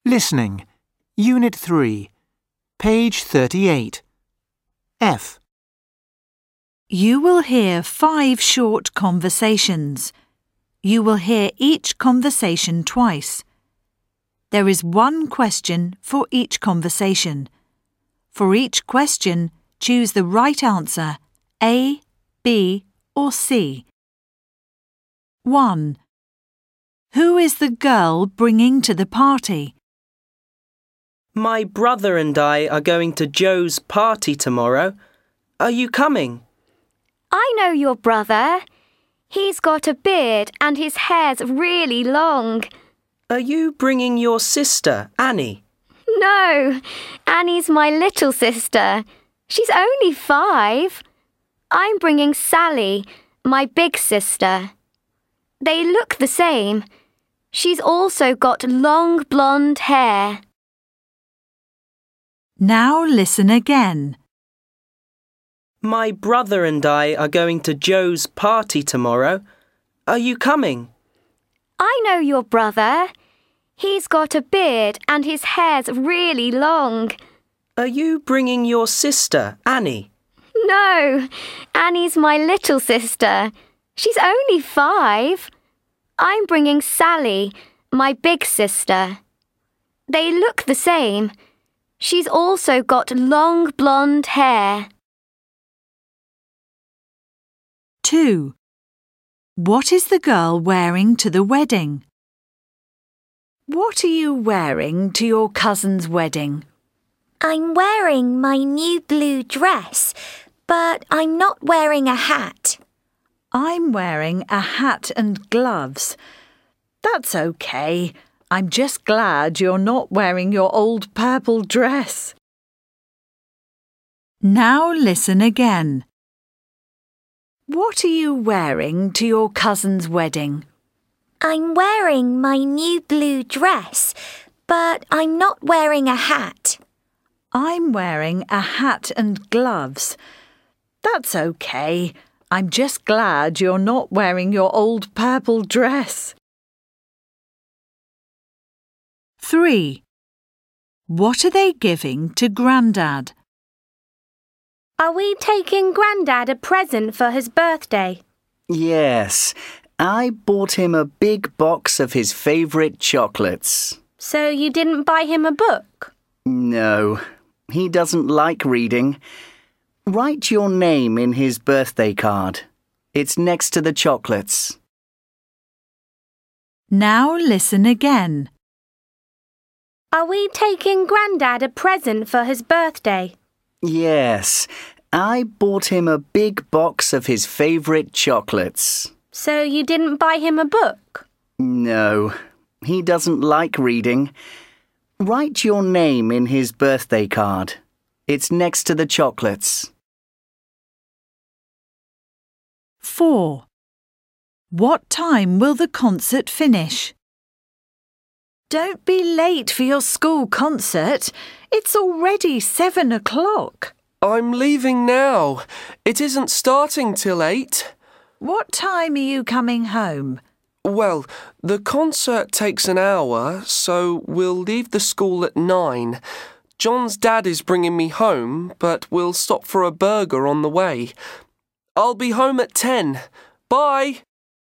Listening. Unit 3. Page 38. F. You will hear 5 short conversations. You will hear each conversation twice. There is 1 question for each conversation. For each question, choose the right answer, A, B, or C. 1. Who is the girl bringing to the party? My brother and I are going to Joe's party tomorrow. Are you coming? I know your brother. He's got a beard and his hair's really long. Are you bringing your sister, Annie? No, Annie's my little sister. She's only 5. I'm bringing Sally, my big sister. They look the same. She's also got long blonde hair. Now listen again. My brother and I are going to Joe's party tomorrow. Are you coming? I know your brother. He's got a beard and his hair's really long. Are you bringing your sister, Annie? No, Annie's my little sister. She's only 5. I'm bringing Sally, my big sister. They look the same. She's also got long blonde hair. 2. What is the girl wearing to the wedding? What are you wearing to your cousin's wedding? I'm wearing my new blue dress, but I'm not wearing a hat. I'm wearing a hat and gloves. That's okay. I'm just glad you're not wearing your old purple dress. Now listen again. What are you wearing to your cousin's wedding? I'm wearing my new blue dress, but I'm not wearing a hat. I'm wearing a hat and gloves. That's okay. I'm just glad you're not wearing your old purple dress. 3. What are they giving to Grandad? Are we taking Grandad a present for his birthday? Yes, I bought him a big box of his favourite chocolates. So you didn't buy him a book? No, he doesn't like reading. Write your name in his birthday card. It's next to the chocolates. Now listen again. Are we taking Grandad a present for his birthday? Yes, I bought him a big box of his favourite chocolates. So you didn't buy him a book? No, he doesn't like reading. Write your name in his birthday card. It's next to the chocolates. 4. What time will the concert finish? Don't be late for your school concert. It's already 7 o'clock. I'm leaving now. It isn't starting till 8. What time are you coming home? Well, the concert takes an hour, so we'll leave the school at 9. John's dad is bringing me home, but we'll stop for a burger on the way. I'll be home at 10. Bye!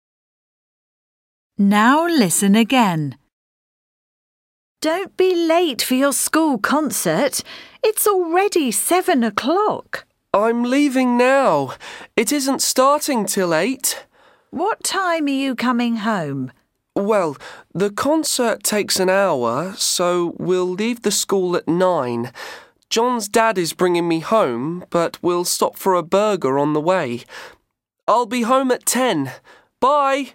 Now listen again. Don't be late for your school concert. It's already 7 o'clock. I'm leaving now. It isn't starting till 8. What time are you coming home? Well, the concert takes an hour, so we'll leave the school at 9. John's dad is bringing me home, but we'll stop for a burger on the way. I'll be home at 10. Bye!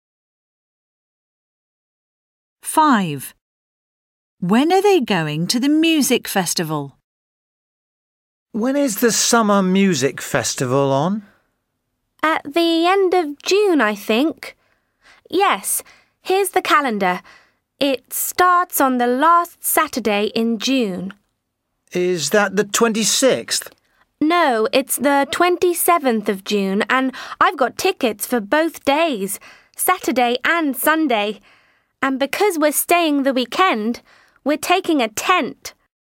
5. When are they going to the music festival? When is the summer music festival on? At the end of June, I think. Yes, here's the calendar. It starts on the last Saturday in June. Is that the 26th? No, it's the 27th of June, and I've got tickets for both days, Saturday and Sunday. And because we're staying the weekend, We're taking a tent.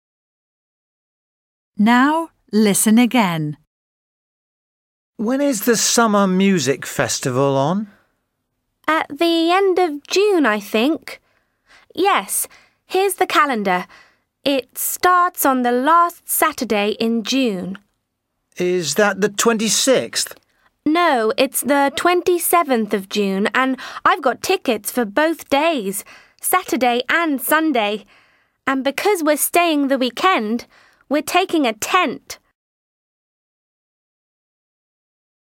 Now listen again. When is the summer music festival on? At the end of June, I think. Yes, here's the calendar. It starts on the last Saturday in June. Is that the 26th? No, it's the 27th of June, and I've got tickets for both days, Saturday and Sunday. And because we're staying the weekend, we're taking a tent.